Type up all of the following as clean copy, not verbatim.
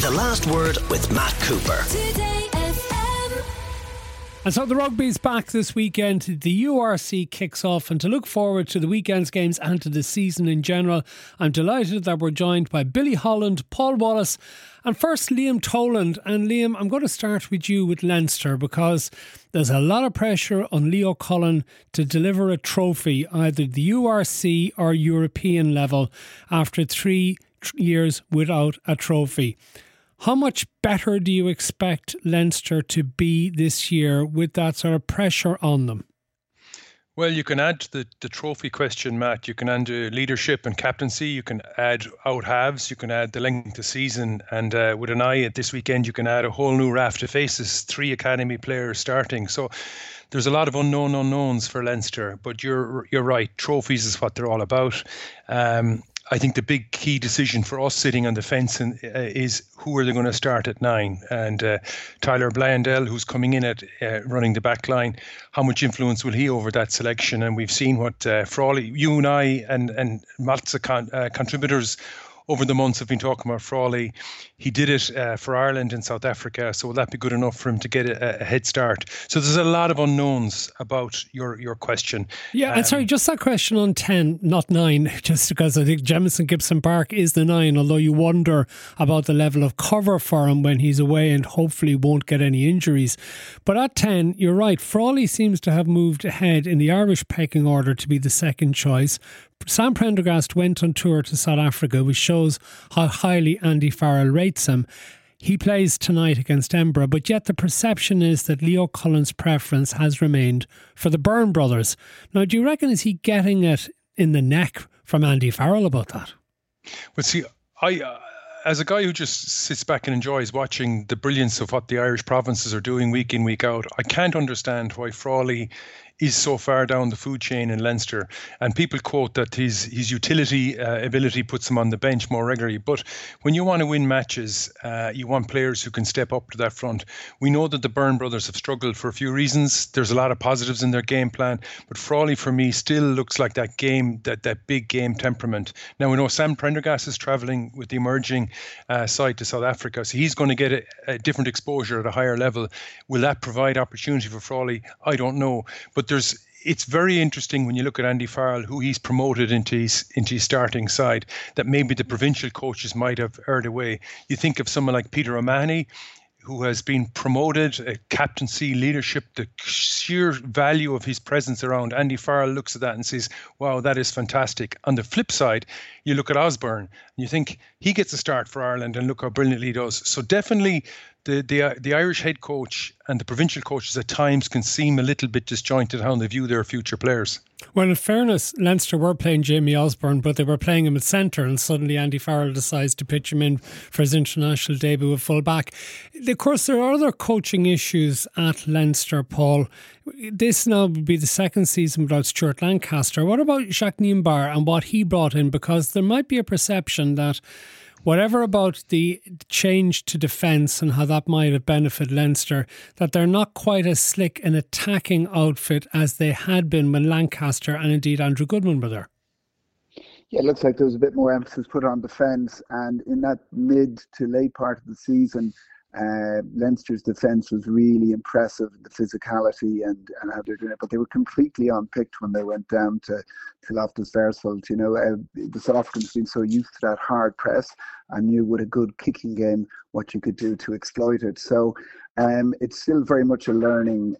The Last Word with Matt Cooper. Today FM. And so the rugby's back this weekend. The URC kicks off, and to look forward to the weekend's games and to the season in general, I'm delighted that we're joined by Billy Holland, Paul Wallace, and first Liam Toland. And Liam, I'm going to start with you with Leinster, because there's a lot of pressure on Leo Cullen to deliver a trophy, either the URC or European level, after 3 years without a trophy. How much better do you expect Leinster to be this year with that sort of pressure on them? Well, you can add the trophy question, Matt. You can add leadership and captaincy. You can add out halves. You can add the length of season. And with an eye at this weekend, you can add a whole new raft of faces, 3 academy players starting. So there's a lot of unknown unknowns for Leinster. But you're right. Trophies is what they're all about. I think the big key decision for us sitting on the fence is who are they going to start at 9? And Tyler Blyandell, who's coming in at running the back line, how much influence will he over that selection? And we've seen what Frawley, you and I and lots of contributors over the months have been talking about Frawley. He did it for Ireland and South Africa, so will that be good enough for him to get a head start? So there's a lot of unknowns about your question. Yeah, and sorry, just that question on 10, not 9, just because I think Jamison Gibson-Park is the 9, although you wonder about the level of cover for him when he's away and hopefully won't get any injuries. But at 10, you're right, Frawley seems to have moved ahead in the Irish pecking order to be the second choice. Sam Prendergast went on tour to South Africa, which shows how highly Andy Farrell rates him. He plays tonight against Edinburgh, but yet the perception is that Leo Cullen's preference has remained for the Byrne brothers. Now, do you reckon, is he getting it in the neck from Andy Farrell about that? Well, see, as a guy who just sits back and enjoys watching the brilliance of what the Irish provinces are doing week in, week out, I can't understand why Frawley is so far down the food chain in Leinster. And people quote that his utility ability puts him on the bench more regularly. But when you want to win matches, you want players who can step up to that front. We know that the Byrne brothers have struggled for a few reasons. There's a lot of positives in their game plan. But Frawley, for me, still looks like that big game temperament. Now, we know Sam Prendergast is travelling with the emerging side to South Africa. So he's going to get a different exposure at a higher level. Will that provide opportunity for Frawley? I don't know. But it's very interesting when you look at Andy Farrell, who he's promoted into his starting side, that maybe the provincial coaches might have erred away. You think of someone like Peter O'Mahony, who has been promoted, captaincy, leadership, the sheer value of his presence around. Andy Farrell looks at that and says, wow, that is fantastic. On the flip side, you look at Osborne and you think he gets a start for Ireland, and look how brilliantly he does. So definitely the Irish head coach and the provincial coaches at times can seem a little bit disjointed how they view their future players. Well, in fairness, Leinster were playing Jamie Osborne, but they were playing him at centre, and suddenly Andy Farrell decides to pitch him in for his international debut at full back. Of course, there are other coaching issues at Leinster, Paul. This now would be the second season without Stuart Lancaster. What about Jacques Niembauer and what he brought in? Because there might be a perception that whatever about the change to defence and how that might have benefited Leinster, that they're not quite as slick an attacking outfit as they had been when Lancaster and indeed Andrew Goodman were there. Yeah, it looks like there was a bit more emphasis put on defence, and in that mid to late part of the season, Leinster's defence was really impressive, the physicality and how they're doing it, but they were completely unpicked when they went down to Loftus Versfeld. You know, the South Africans have been so used to that hard press and knew with a good kicking game what you could do to exploit it. So it's still very much a learning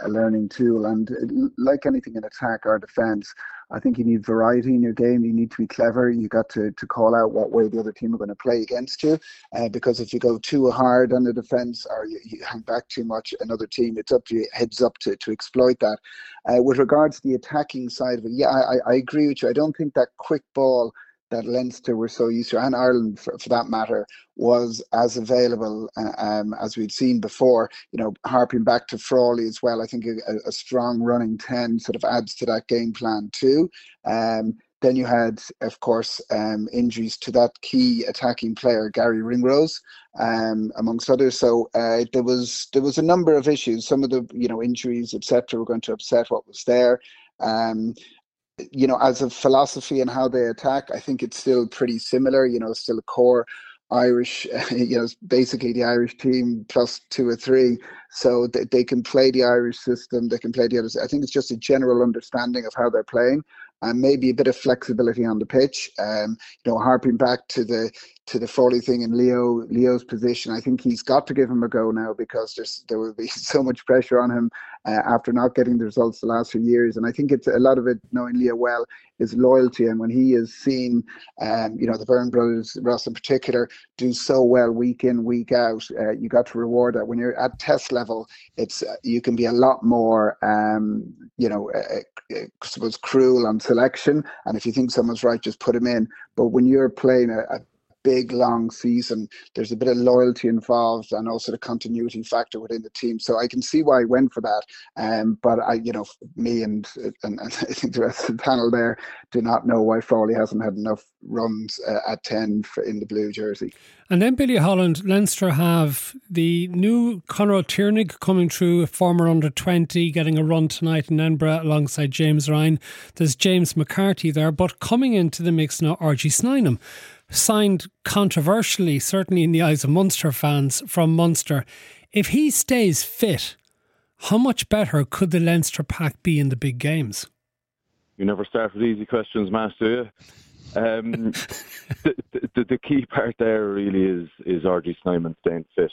tool, and like anything in attack or defence, I think you need variety in your game. You need to be clever. You got to call out what way the other team are going to play against you, because if you go too hard on the defence or you hang back too much, another team, it's up to you, heads up to exploit that. With regards to the attacking side of it, yeah, I agree with you. I don't think that quick ball that Leinster were so used to, and Ireland for that matter, was as available as we'd seen before. You know, harping back to Frawley as well, I think a strong running 10 sort of adds to that game plan too. Then you had, of course, injuries to that key attacking player, Gary Ringrose, amongst others. So there was a number of issues. Some of the injuries, etc., were going to upset what was there. As a philosophy and how they attack, I think it's still pretty similar. Still a core Irish, basically the Irish team plus 2 or 3. So they can play the Irish system, they can play the others. I think it's just a general understanding of how they're playing and maybe a bit of flexibility on the pitch. Harping back to the Frawley thing in Leo's position, I think he's got to give him a go now, because there will be so much pressure on him after not getting the results the last few years. And I think it's a lot of it, knowing Leo well, is loyalty. And when he is seen, the Byrne brothers, Ross in particular, do so well week in, week out, you got to reward that. When you're at test level, it's you can be a lot more, I suppose, cruel on selection. And if you think someone's right, just put him in. But when you're playing a big long season, there's a bit of loyalty involved, and also the continuity factor within the team. So I can see why I went for that. But me and I think the rest of the panel there do not know why Frawley hasn't had enough runs at 10 in the blue jersey. And then Billy Holland, Leinster have the new Conor Tiernig coming through, former under 20, getting a run tonight in Edinburgh alongside James Ryan. There's James McCarthy there, but coming into the mix now, R.G. Snynam, signed controversially, certainly in the eyes of Munster fans, from Munster. If he stays fit, how much better could the Leinster pack be in the big games? You never start with easy questions, Matt, do you? The key part there really is R.G. Snynam staying fit.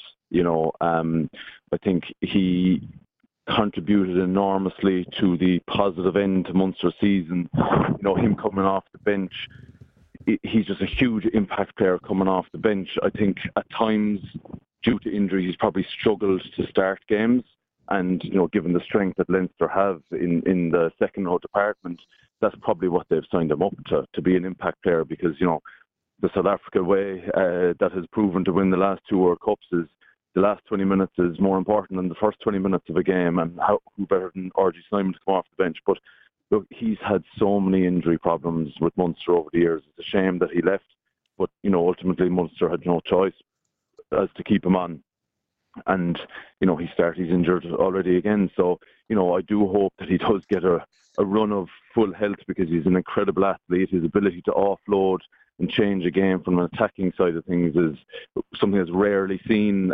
I think he contributed enormously to the positive end to Munster's season. Him coming off the bench, he's just a huge impact player coming off the bench. I think at times, due to injury, he's probably struggled to start games. And, given the strength that Leinster have in the second row department, that's probably what they've signed him up to be an impact player, because, the South Africa way that has proven to win the last 2 World Cups is the last 20 minutes is more important than the first 20 minutes of a game, and who better than R.G. Snynam to come off the bench. But look, he's had so many injury problems with Munster over the years. It's a shame that he left, but ultimately Munster had no choice as to keep him on. And he's injured already again. So I do hope that he does get a run of full health, because he's an incredible athlete. His ability to offload and change a game from an attacking side of things is something that's rarely seen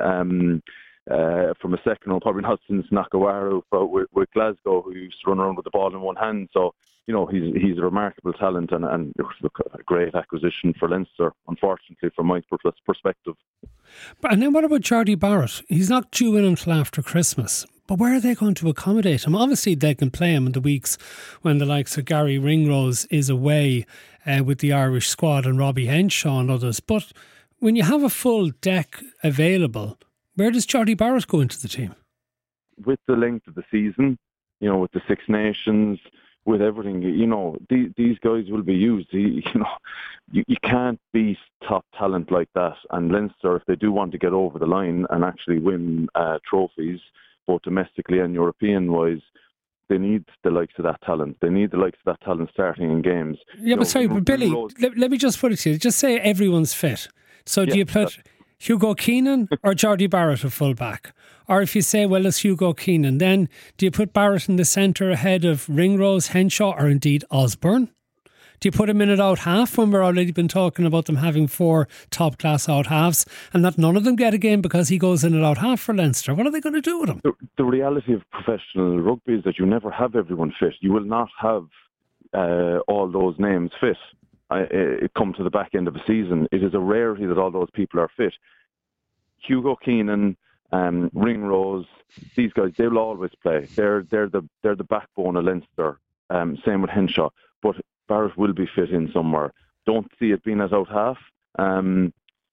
from a second row, probably not since Nakawara with Glasgow, who used to run around with the ball in one hand. So, he's a remarkable talent, and it was a great acquisition for Leinster, unfortunately, from my perspective. And then what about Jordie Barrett? He's not due in until after Christmas. But where are they going to accommodate him? Obviously, they can play him in the weeks when the likes of Gary Ringrose is away with the Irish squad and Robbie Henshaw and others. But when you have a full deck available, where does Jordie Barrett go into the team? With the length of the season, with the Six Nations, with everything, these guys will be used. You can't beat top talent like that. And Leinster, if they do want to get over the line and actually win trophies, both domestically and European-wise, they need the likes of that talent. They need the likes of that talent starting in games. Yeah, but Billy, let me just put it to you. Just say everyone's fit. So do you put Hugo Keenan or Jordie Barrett at full back? Or if you say, well, it's Hugo Keenan, then do you put Barrett in the centre ahead of Ringrose, Henshaw, or indeed Osborne? Do you put him in at out half when we're already been talking about them having 4 top-class out halves, and that none of them get a game because he goes in at out half for Leinster? What are they going to do with him? The reality of professional rugby is that you never have everyone fit. You will not have all those names fit. It come to the back end of a season. It is a rarity that all those people are fit. Hugo Keenan, Ringrose, these guys, they'll always play. They're the backbone of Leinster. Same with Henshaw. But Barrett will be fit in somewhere. Don't see it being at out half. But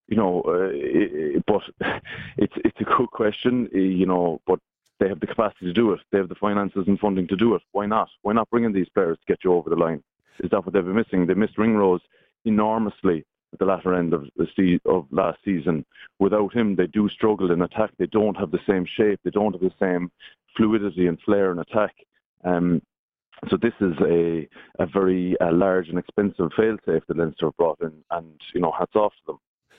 it's a good question, but they have the capacity to do it. They have the finances and funding to do it. Why not? Why not bring in these players to get you over the line? Is that what they've been missing? They missed Ringrose enormously at the latter end of last season. Without him, they do struggle in attack. They don't have the same shape. They don't have the same fluidity and flair in attack. So this is a very large and expensive fail-safe that Leinster have brought in, and hats off to them.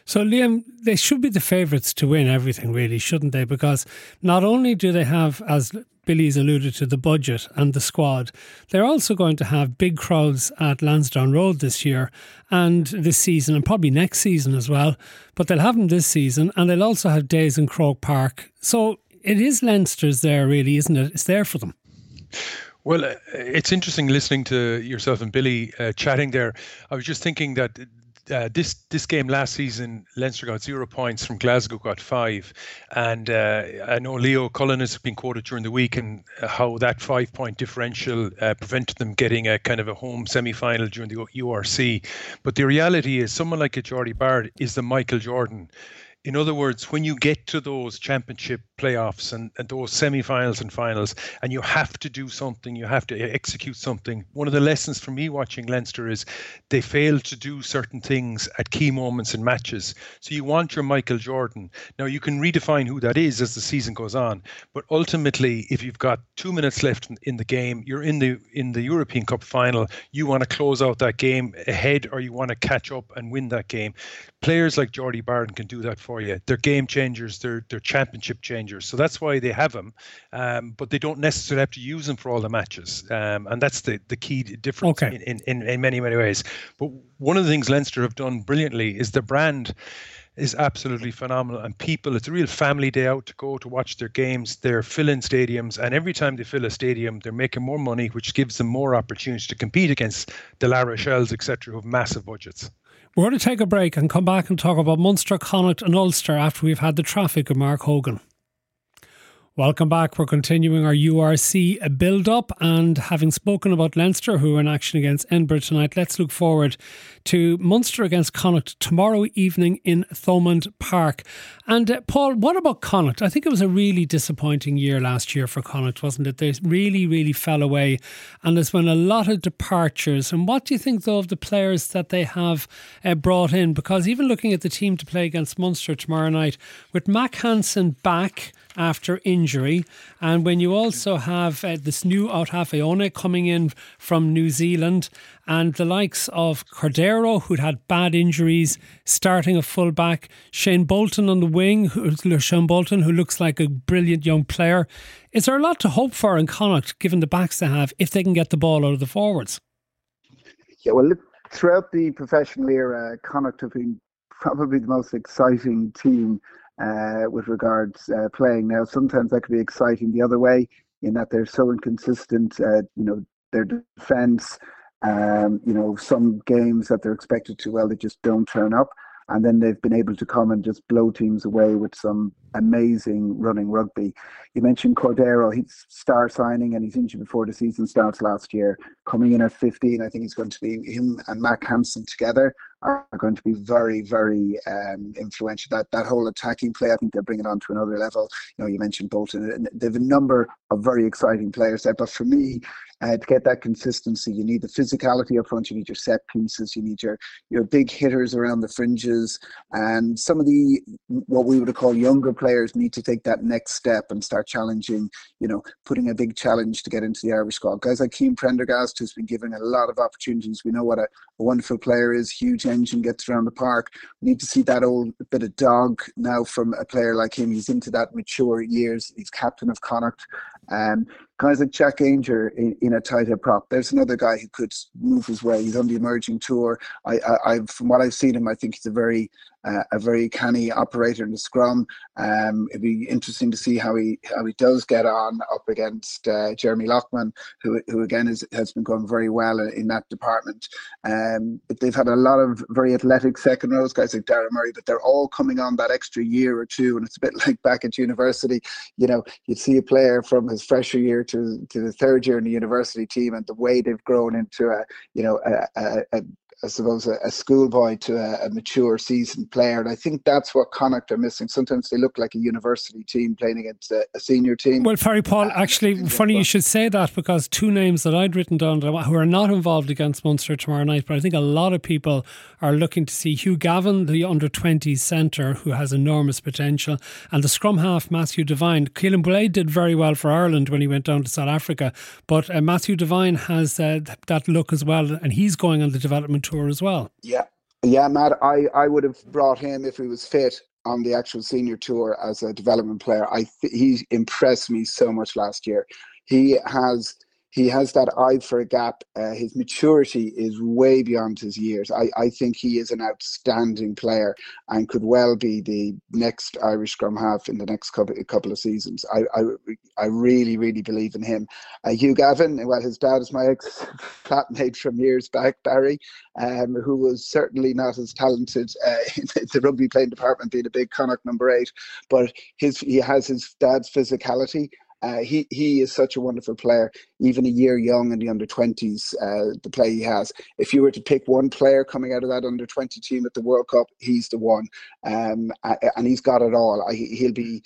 So, Liam, they should be the favourites to win everything, really, shouldn't they? Because not only do they have, as Billy's alluded to, the budget and the squad, they're also going to have big crowds at Lansdowne Road this year and this season, and probably next season as well. But they'll have them this season, and they'll also have days in Croke Park. So it is Leinster's there, really, isn't it? It's there for them. Well, it's interesting listening to yourself and Billy chatting there. I was just thinking that this game last season, Leinster got 0 points from Glasgow, got 5. And I know Leo Cullen has been quoted during the week and how that 5-point differential prevented them getting a kind of a home semi-final during the URC. But the reality is someone like a Geordie Bard is the Michael Jordan. In other words, when you get to those championship playoffs and those semi-finals and finals, and you have to do something, you have to execute something. One of the lessons for me watching Leinster is they fail to do certain things at key moments in matches. So you want your Michael Jordan. Now, you can redefine who that is as the season goes on. But ultimately, if you've got 2 minutes left in the game, you're in the European Cup final, you want to close out that game ahead, or you want to catch up and win that game. Players like Geordie Barden can do that for you. They're game changers, they're championship changers. So that's why they have them. But they don't necessarily have to use them for all the matches. And that's the key difference in many, many ways. But one of the things Leinster have done brilliantly is the brand is absolutely phenomenal. And people, it's a real family day out to go to watch their games. They're filling stadiums. And every time they fill a stadium, they're making more money, which gives them more opportunities to compete against the La Rochelles, etc., who have massive budgets. We're going to take a break and come back and talk about Munster, Connacht and Ulster after we've had the traffic of Mark Hogan. Welcome back. We're continuing our URC build-up, and having spoken about Leinster, who are in action against Edinburgh tonight, let's look forward to Munster against Connacht tomorrow evening in Thomond Park. And Paul, what about Connacht? I think it was a really disappointing year last year for Connacht, wasn't it? They really, really fell away, and there's been a lot of departures. And what do you think, though, of the players that they have brought in? Because even looking at the team to play against Munster tomorrow night, with Mac Hansen back after injury, and when you also have this new Otafe One coming in from New Zealand, and the likes of Cordero, who'd had bad injuries, starting a fullback, Shane Bolton on the wing, Shane Bolton, who looks like a brilliant young player. Is there a lot to hope for in Connacht, given the backs they have, if they can get the ball out of the forwards? Yeah, well, look, throughout the professional era, Connacht have been probably the most exciting team with regards playing. Now, sometimes that could be exciting the other way, in that they're so inconsistent. Their defence, some games that they're expected to, well, they just don't turn up. And then they've been able to come and just blow teams away with some amazing running rugby. You mentioned Cordero, he's star signing and he's injured before the season starts last year. Coming in at 15, I think he's going to be, him and Mac Hansen together are going to be very, very influential. That whole attacking play, I think they're bringing it on to another level. You mentioned Bolton, and they have a number of very exciting players there. But for me, to get that consistency, you need the physicality up front, you need your set pieces, you need your big hitters around the fringes, and some of the, what we would call younger players, need to take that next step and start challenging, putting a big challenge to get into the Irish squad. Guys like Keane Prendergast, who's been given a lot of opportunities. We know what a wonderful player is, huge engine, gets around the park. We need to see that old bit of dog now from a player like him. He's into that mature years. He's captain of Connacht. Guys like Jack Ainger in a tighter prop. There's another guy who could move his way. He's on the emerging tour. I from what I've seen him, I think he's a very canny operator in the scrum. It'd be interesting to see how he does get on up against Jeremy Lockman, who again has been going very well in that department. But they've had a lot of very athletic second rows, guys like Darren Murray, but they're all coming on that extra year or two, and it's a bit like back at university. You'd see a player from his fresher year to the third year in the university team, and the way they've grown into a schoolboy to a mature, seasoned player. And I think that's what Connacht are missing. Sometimes they look like a university team playing against a senior team. Well, Ferry Paul, actually, funny you should say that, because two names that I'd written down who are not involved against Munster tomorrow night, but I think a lot of people are looking to see Hugh Gavin, the under-20s centre, who has enormous potential, and the scrum half, Matthew Devine. Keelan Boulay did very well for Ireland when he went down to South Africa, but Matthew Devine has that look as well, and he's going on the development tour as well. Yeah, Yeah, Matt, I would have brought him if he was fit on the actual senior tour as a development player. He impressed me so much last year. He has he has that eye for a gap. His maturity is way beyond his years. I think he is an outstanding player and could well be the next Irish scrum half in the next couple of seasons. I really, really believe in him. Hugh Gavin, well, his dad is my ex-flatmate from years back, Barry, who was certainly not as talented in the rugby playing department, being a big Connacht number 8, but he has his dad's physicality. He is such a wonderful player, even a year young in the under-20s, the play he has. If you were to pick one player coming out of that under-20 team at the World Cup, he's the one. And he's got it all. He'll be...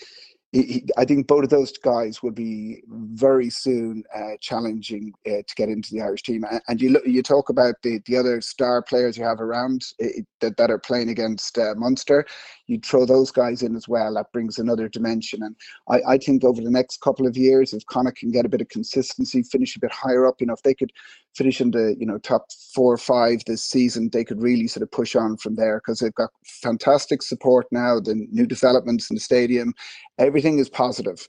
I think both of those guys will be very soon challenging to get into the Irish team. And you talk about the other star players you have around that are playing against Munster. You throw those guys in as well. That brings another dimension. And I think over the next couple of years, if Connacht can get a bit of consistency, finish a bit higher up, if they could finish in the top 4 or 5 this season, they could really sort of push on from there, because they've got fantastic support now, the new developments in the stadium. Everything is positive.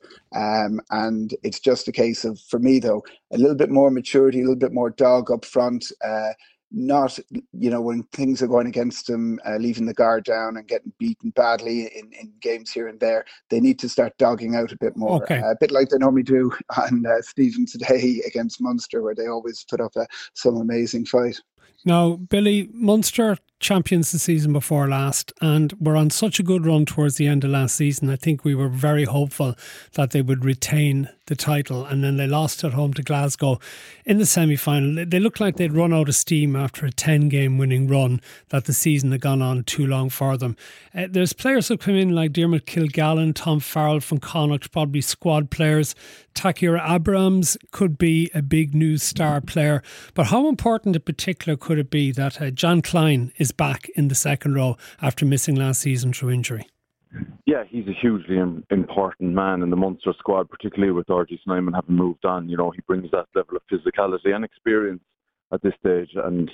And it's just a case of, for me though, a little bit more maturity, a little bit more dog up front, not, when things are going against them, leaving the guard down and getting beaten badly in games here and there. They need to start dogging out a bit more, a bit like they normally do on Stephen today against Munster, where they always put up some amazing fight. Now, Billy, Munster champions the season before last, and were on such a good run towards the end of last season. I think we were very hopeful that they would retain the title, and then they lost at home to Glasgow in the semi-final. They looked like they'd run out of steam after a 10-game winning run, that the season had gone on too long for them. There's players who come in like Diarmuid Kilgallen, Tom Farrell from Connacht, probably squad players. Takira Abrams could be a big new star player. But how important in particular could it be that John Klein is back in the second row after missing last season through injury? Yeah, he's a hugely important man in the Munster squad, particularly with RG Snyman having moved on. He brings that level of physicality and experience at this stage. And,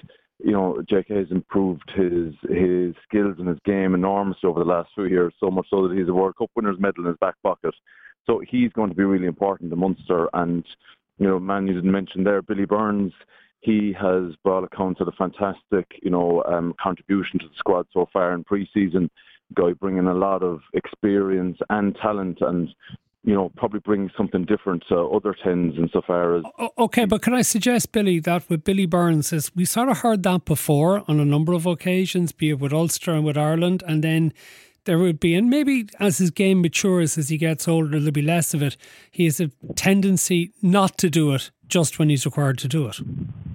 JK has improved his skills and his game enormously over the last few years, so much so that he's a World Cup winner's medal in his back pocket. So he's going to be really important to Munster. And, man, you didn't mention there, Billy Burns. He has, by all accounts, had a fantastic, contribution to the squad so far in pre-season. Guy bringing a lot of experience and talent, and probably brings something different to other 10s insofar as... Okay, but can I suggest, Billy, that with Billy Burns, we sort of heard that before on a number of occasions, be it with Ulster and with Ireland, and then there would be, and maybe as his game matures, as he gets older, there'll be less of it. He has a tendency not to do it just when he's required to do it.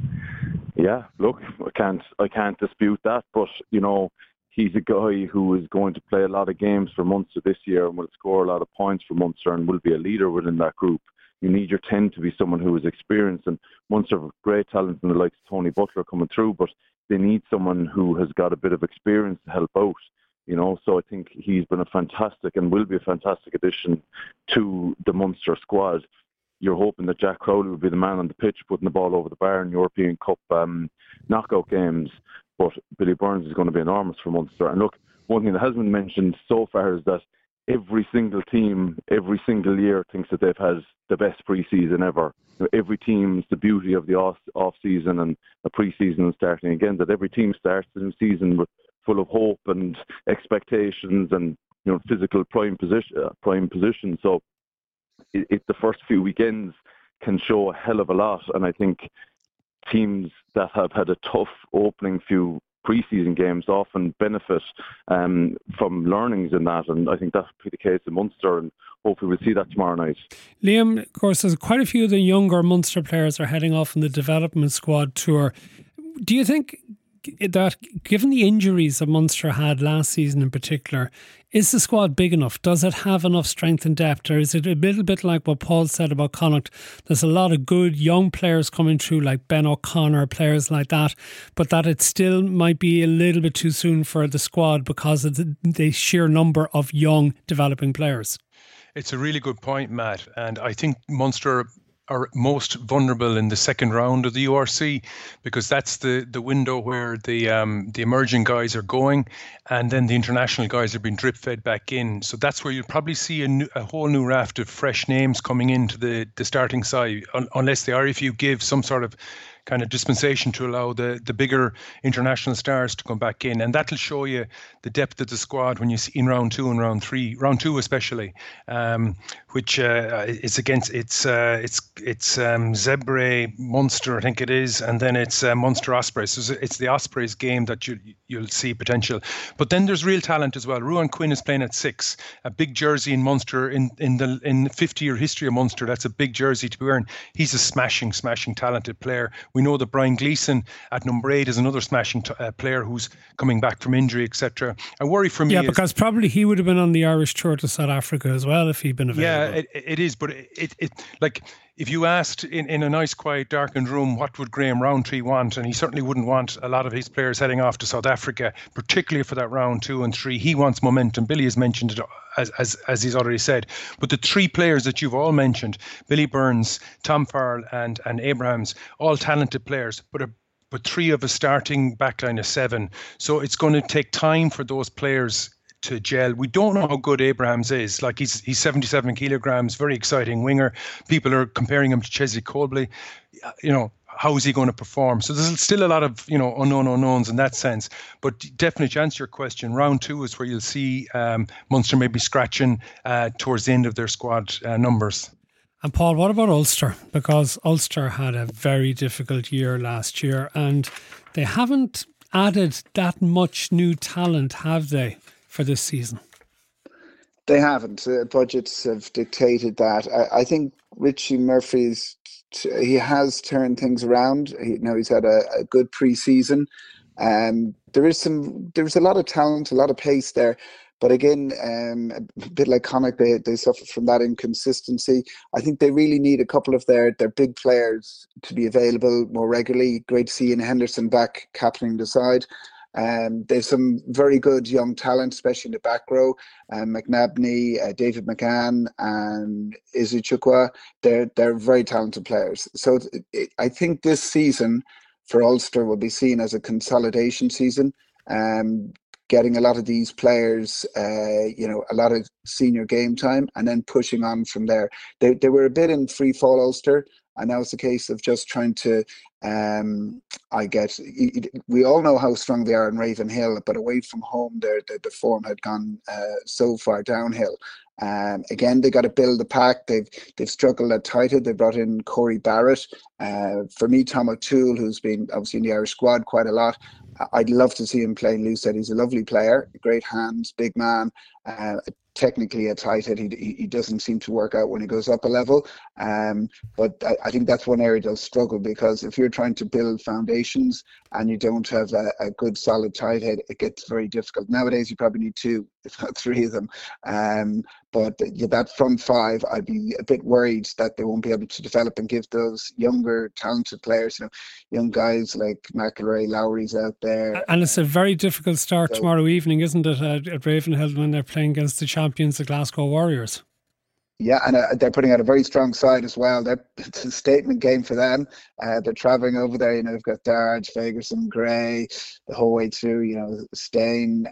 Yeah, look, I can't dispute that, but he's a guy who is going to play a lot of games for Munster this year and will score a lot of points for Munster and will be a leader within that group. You need your 10 to be someone who is experienced, and Munster have great talent in the likes of Tony Butler coming through, but they need someone who has got a bit of experience to help out. So I think he's been a fantastic and will be a fantastic addition to the Munster squad. You're hoping that Jack Crowley will be the man on the pitch putting the ball over the bar in European Cup knockout games, but Billy Burns is going to be enormous for Munster. And look, one thing that has been mentioned so far is that every single team, every single year thinks that they've had the best pre-season ever. Every team's the beauty of the off-season and the pre-season starting again, that every team starts the season with full of hope and expectations and physical prime position. So the first few weekends can show a hell of a lot, and I think teams that have had a tough opening few pre-season games often benefit from learnings in that, and I think that'll be the case in Munster, and hopefully we'll see that tomorrow night. Liam, of course, there's quite a few of the younger Munster players are heading off on the development squad tour. Do you think that, given the injuries that Munster had last season in particular, is the squad big enough? Does it have enough strength and depth? Or is it a little bit like what Paul said about Connacht? There's a lot of good young players coming through, like Ben O'Connor, players like that, but that it still might be a little bit too soon for the squad because of the sheer number of young developing players. It's a really good point, Matt. And I think Munster are most vulnerable in the second round of the URC, because that's the window where the emerging guys are going, and then the international guys are being drip fed back in. So that's where you'll probably see a whole new raft of fresh names coming into the starting side, unless the RFU give some sort of kind of dispensation to allow the bigger international stars to come back in, and that'll show you the depth of the squad when you see in round 2 and round 3, round 2 especially, which is against it's Zebre Munster, I think it is, and then it's Munster Ospreys. So it's the Ospreys game that you'll see potential. But then there's real talent as well. Ruan Quinn is playing at 6, a big jersey in Munster in the 50-year history of Munster. That's a big jersey to be wearing. He's a smashing talented player. We know that Brian Gleeson at number 8 is another smashing player who's coming back from injury, etc. A worry for me because probably he would have been on the Irish tour to South Africa as well if he'd been available. Yeah, it is, but it like if you asked in a nice, quiet, darkened room, what would Graham Rowntree want? And he certainly wouldn't want a lot of his players heading off to South Africa, particularly for that round 2 and 3. He wants momentum. Billy has mentioned it as he's already said. But the 3 players that you've all mentioned, Billy Burns, Tom Farrell and Abrahams, all talented players, but 3 of a starting backline of 7. So it's going to take time for those players to gel. We don't know how good Abrahams is. Like he's 77 kilograms, very exciting winger. People are comparing him to Chesley Colby. How is he going to perform? So there's still a lot of unknown unknowns in that sense. But definitely, to answer your question, round 2 is where you'll see Munster maybe scratching towards the end of their squad numbers. And Paul, what about Ulster? Because Ulster had a very difficult year last year, and they haven't added that much new talent, have they, for this season? They haven't. Budgets have dictated that. I think Richie Murphy's he has turned things around. He's had a good pre-season. There was a lot of talent, a lot of pace there. But again, a bit like Connacht, they suffer from that inconsistency. I think they really need a couple of their big players to be available more regularly. Great to see Ian Henderson back captaining the side. There's some very good young talent, especially in the back row. McNabney, David McGann, and Izzy Chukwa. They're very talented players. So I think this season for Ulster will be seen as a consolidation season. Getting a lot of these players, a lot of senior game time, and then pushing on from there. They were a bit in free fall, Ulster, and now it's a case of just trying to. We all know how strong they are in Ravenhill, but away from home, the form had gone so far downhill. Again, they got to build the pack. They've struggled at tight head. They brought in Corey Barrett. For me, Tom O'Toole, who's been obviously in the Irish squad quite a lot. I'd love to see him playing loose head. He's a lovely player, great hands, big man. Technically at tight head, he doesn't seem to work out when he goes up a level. But I think that's one area they'll struggle, because if you're trying to build foundations and you don't have a good solid tight head, it gets very difficult. Nowadays, you probably need 2, if not 3 of them. But that front 5, I'd be a bit worried that they won't be able to develop and give those younger, talented players, young guys like McIlroy, Lowry's out there. And it's a very difficult start tomorrow evening, isn't it, at Ravenhill, when they're playing against the champions, the Glasgow Warriors? Yeah, and they're putting out a very strong side as well. It's a statement game for them. They're travelling over there. They've got Darge, Fagerson, Gray, the whole way through. Stain,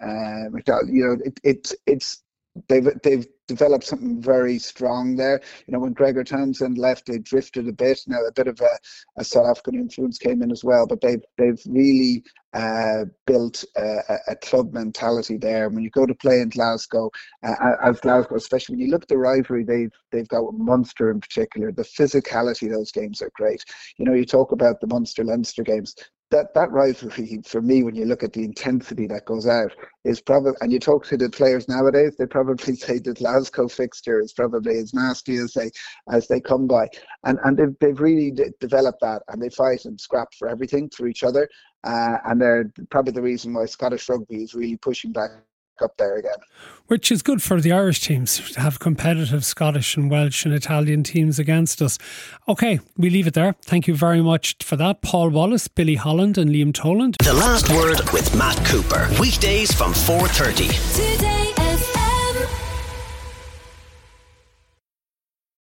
They've developed something very strong there. When Gregor Townsend left, they drifted a bit. Now a bit of a South African influence came in as well, but they've really built a club mentality there. When you go to play in Glasgow, as Glasgow, especially when you look at the rivalry they've got with Munster in particular, the physicality of those games are great. You talk about the Munster-Leinster games. That rivalry, for me, when you look at the intensity that goes out, is probably, and you talk to the players nowadays, they probably say the Glasgow fixture is probably as nasty as they come by, and they've really developed that, and they fight and scrap for everything for each other, and they're probably the reason why Scottish rugby is really pushing back up there again. Which is good for the Irish teams to have competitive Scottish and Welsh and Italian teams against us. Okay, we leave it there. Thank you very much for that. Paul Wallace, Billy Holland and Liam Toland. The Last Word with Matt Cooper. Weekdays from 4:30. Today